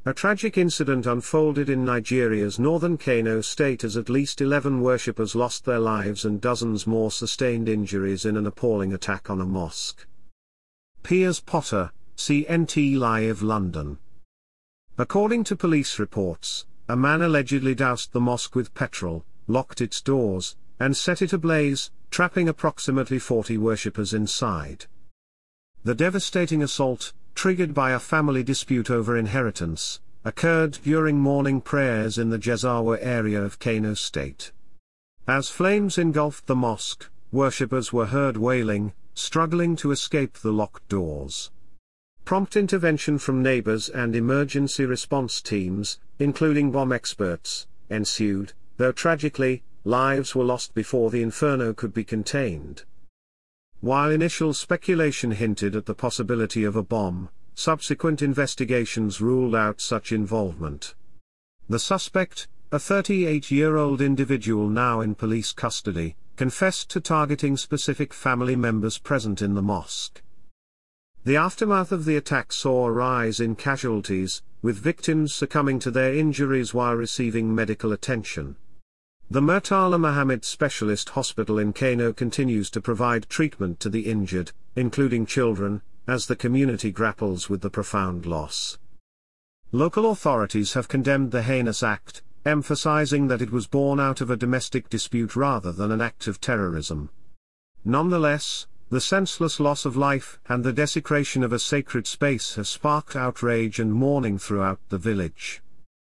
A tragic incident unfolded in Nigeria's northern Kano state as at least 11 worshippers lost their lives and dozens more sustained injuries in an appalling attack on a mosque. Piers Potter, CNT Live London. According to police reports, a man allegedly doused the mosque with petrol, locked its doors, and set it ablaze, trapping approximately 40 worshippers inside. The devastating assault, triggered by a family dispute over inheritance, occurred during morning prayers in the Gezawa area of Kano State. As flames engulfed the mosque, worshippers were heard wailing, struggling to escape the locked doors. Prompt intervention from neighbors and emergency response teams, including bomb experts, ensued, though tragically, lives were lost before the inferno could be contained. While initial speculation hinted at the possibility of a bomb, subsequent investigations ruled out such involvement. The suspect, a 38-year-old individual now in police custody, confessed to targeting specific family members present in the mosque. The aftermath of the attack saw a rise in casualties, with victims succumbing to their injuries while receiving medical attention. The Murtala Muhammad Specialist Hospital in Kano continues to provide treatment to the injured, including children, as the community grapples with the profound loss. Local authorities have condemned the heinous act, emphasizing that it was born out of a domestic dispute rather than an act of terrorism. Nonetheless, the senseless loss of life and the desecration of a sacred space has sparked outrage and mourning throughout the village.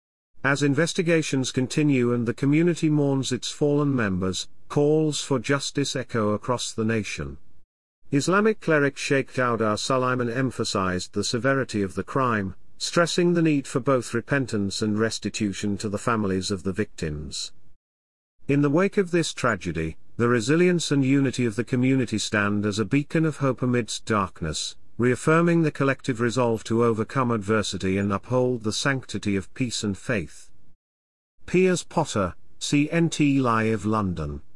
As investigations continue and the community mourns its fallen members, calls for justice echo across the nation. Islamic cleric Sheikh Daudar Sulaiman emphasized the severity of the crime, stressing the need for both repentance and restitution to the families of the victims. In the wake of this tragedy, the resilience and unity of the community stand as a beacon of hope amidst darkness, reaffirming the collective resolve to overcome adversity and uphold the sanctity of peace and faith. Piers Potter, CNT Live London.